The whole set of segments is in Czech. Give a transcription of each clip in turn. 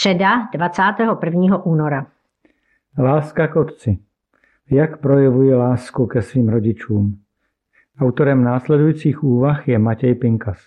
Středa 21. února. Láska k otci. Jak projevuje lásku ke svým rodičům? Autorem následujících úvah je Matěj Pinkas.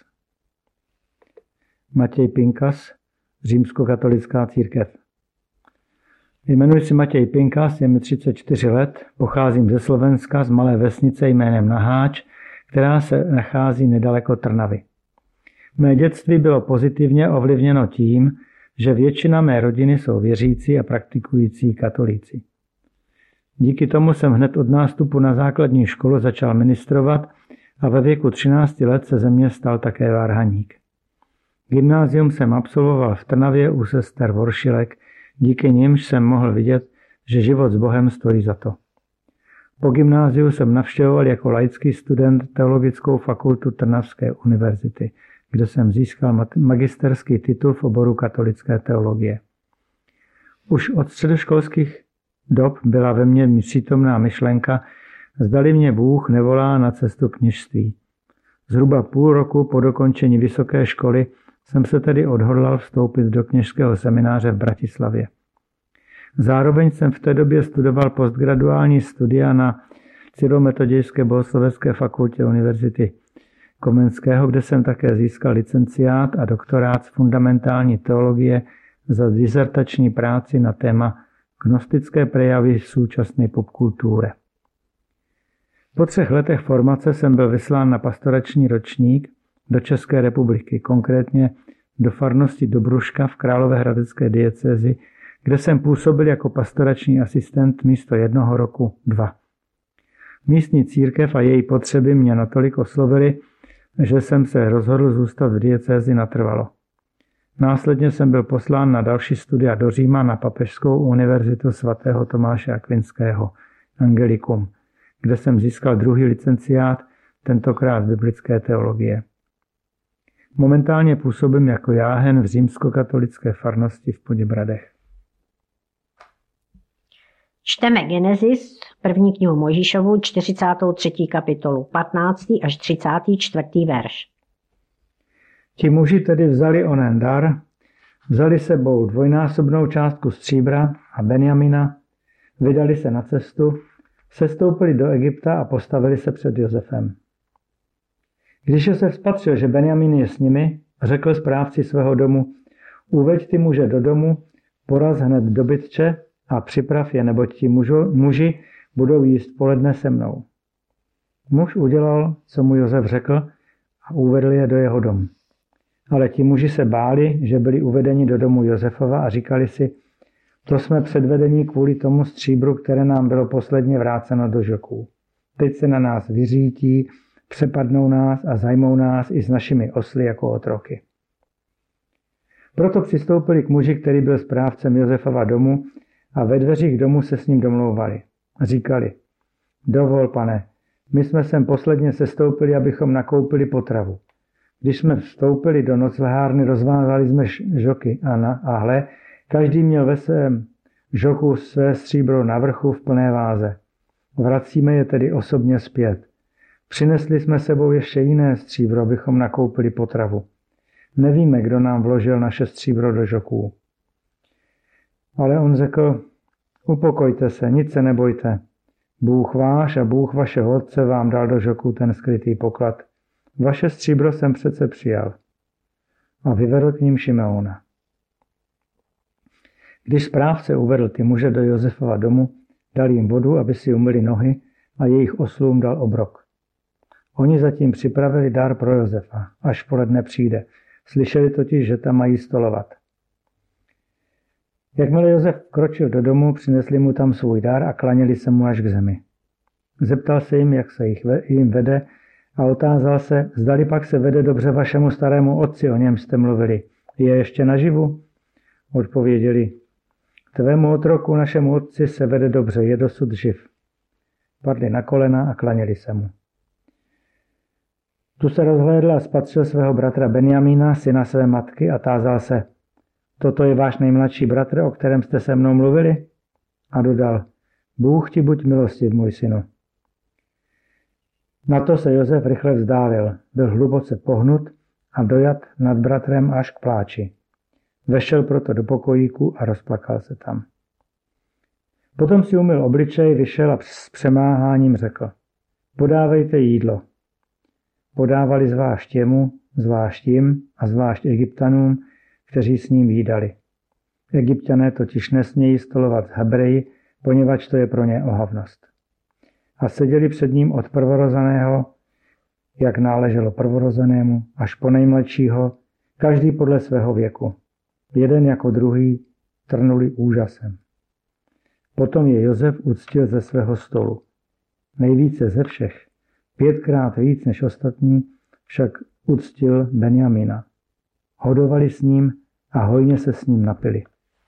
Matěj Pinkas, římskokatolická církev. Jmenuji se Matěj Pinkas, je mi 34 let, pocházím ze Slovenska z malé vesnice jménem Naháč, která se nachází nedaleko Trnavy. Mé dětství bylo pozitivně ovlivněno tím, že většina mé rodiny jsou věřící a praktikující katolíci. Díky tomu jsem hned od nástupu na základní školu začal ministrovat a ve věku 13 let se ze mě stal také varhaník. Gymnázium jsem absolvoval v Trnavě u sester Voršilek, díky nimž jsem mohl vidět, že život s Bohem stojí za to. Po gymnáziu jsem navštěvoval jako laický student Teologickou fakultu Trnavské univerzity, kde jsem získal magisterský titul v oboru katolické teologie. Už od středoškolských dob byla ve mně přítomná myšlenka, zdali mě Bůh nevolá na cestu kněžství. Zhruba půl roku po dokončení vysoké školy jsem se tedy odhodlal vstoupit do kněžského semináře v Bratislavě. Zároveň jsem v té době studoval postgraduální studia na Cyrometodějské bohoslovecké fakultě Univerzity Komenského, kde jsem také získal licenciát a doktorát z fundamentální teologie za disertační práci na téma gnostické prejavy v současné popkultuře. Po 3 letech formace jsem byl vyslán na pastorační ročník do České republiky, konkrétně do farnosti Dobruška v Královéhradecké diecézi, kde jsem působil jako pastorační asistent místo 1 roku 2. Místní církev a její potřeby mě natolik oslovily, že jsem se rozhodl zůstat v diecézi natrvalo. Následně jsem byl poslán na další studia do Říma na Papežskou univerzitu svatého Tomáše Akvinského, Angelikum, kde jsem získal 2. licenciát, tentokrát z biblické teologie. Momentálně působím jako jáhen v římskokatolické farnosti v Poděbradech. Čteme Genesis, první knihu Mojžíšovu, 43. kapitolu, 15. až 34. verš. Ti muži tedy vzali onen dar, vzali sebou 2násobnou částku stříbra a Benjamina, vydali se na cestu, sestoupili do Egypta a postavili se před Josefem. Když Josef spatřil, že Benjamin je s nimi, řekl správci svého domu: uveď ty muže do domu, poraz hned dobytče a připrav je, neboť ti muži budou jíst poledne se mnou. Muž udělal, co mu Josef řekl, a uvedl je do jeho domu. Ale ti muži se báli, že byli uvedeni do domu Josefova a říkali si: to jsme předvedení kvůli tomu stříbru, které nám bylo posledně vráceno do žoků. Teď se na nás vyřítí, přepadnou nás a zajmou nás i s našimi osly jako otroky. Proto přistoupili k muži, který byl správcem Josefova domu, a ve dveřích domu se s ním domlouvali. Říkali: dovol, pane, my jsme sem posledně sestoupili, abychom nakoupili potravu. Když jsme vstoupili do noclehárny, rozvázali jsme žoky a hle, každý měl ve svém žoku své stříbro na vrchu v plné váze. Vracíme je tedy osobně zpět. Přinesli jsme sebou ještě jiné stříbro, abychom nakoupili potravu. Nevíme, kdo nám vložil naše stříbro do žoků. Ale on řekl: upokojte se, nic se nebojte. Bůh váš a Bůh vašeho otce vám dal do žoků ten skrytý poklad. Vaše stříbro jsem přece přijal. A vyvedl k ním Šimeona. Když správce uvedl ty muže do Josefova domu, dal jim vodu, aby si umyli nohy, a jejich oslům dal obrok. Oni zatím připravili dar pro Josefa, až poledne přijde. Slyšeli totiž, že tam mají stolovat. Jakmile Josef kročil do domu, přinesli mu tam svůj dar a klaněli se mu až k zemi. Zeptal se jim, jak se jim vede, a otázal se, zdali pak se vede dobře vašemu starému otci, o něm jste mluvili. Je ještě naživu? Odpověděli: tvému otroku, našemu otci, se vede dobře, je dosud živ. Padli na kolena a klaněli se mu. Tu se rozhlédl a spatřil svého bratra Benjamína, syna své matky, a tázal se: toto je váš nejmladší bratr, o kterém jste se mnou mluvili? A dodal: Bůh ti buď milostiv, můj synu. Na to se Josef rychle vzdálil, byl hluboce pohnut a dojat nad bratrem až k pláči. Vešel proto do pokojíku a rozplakal se tam. Potom si umyl obličej, vyšel a s přemáháním řekl: podávejte jídlo. Podávali zvlášť jemu, zvlášť jim a zvlášť Egyptanům, kteří s ním jídali. Egypťané totiž nesmějí stolovat s Hebreji, poněvadž to je pro ně ohavnost. A seděli před ním od prvorozeného, jak náleželo prvorozenému, až po nejmladšího, každý podle svého věku. Jeden jako druhý trnuli úžasem. Potom je Josef uctil ze svého stolu. Nejvíce ze všech, 5krát víc než ostatní, však uctil Benjamina. Hodovali s ním a hojně se s ním napili.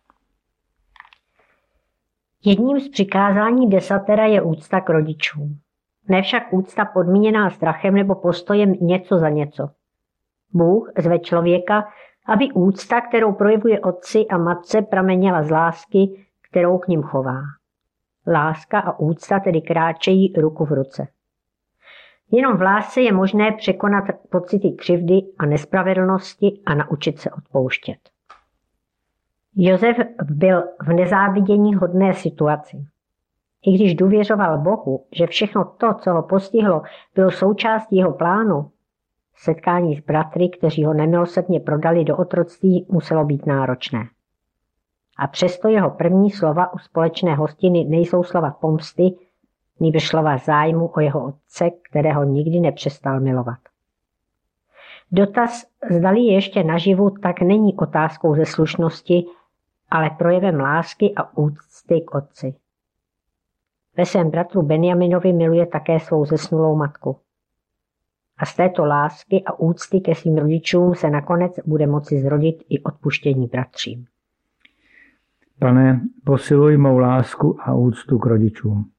Jedním z přikázání desatera je úcta k rodičům. Ne však úcta podmíněná strachem nebo postojem něco za něco. Bůh zve člověka, aby úcta, kterou projevuje otci a matce, pramenila z lásky, kterou k nim chová. Láska a úcta tedy kráčejí ruku v ruce. Jenom v lásce je možné překonat pocity křivdy a nespravedlnosti a naučit se odpouštět. Josef byl v nezávidění hodné situaci. I když důvěřoval Bohu, že všechno to, co ho postihlo, bylo součástí jeho plánu, setkání s bratry, kteří ho nemilosrdně prodali do otroctví, muselo být náročné. A přesto jeho první slova u společné hostiny nejsou slova pomsty, nýbrž slova zájmu o jeho otce, kterého nikdy nepřestal milovat. Dotaz, zdali je ještě naživu, tak není otázkou ze slušnosti, ale projevem lásky a úcty k otci. Ve svém bratru Benjaminovi miluje také svou zesnulou matku. A z této lásky a úcty ke svým rodičům se nakonec bude moci zrodit i odpuštění bratřím. Pane, posiluj mou lásku a úctu k rodičům.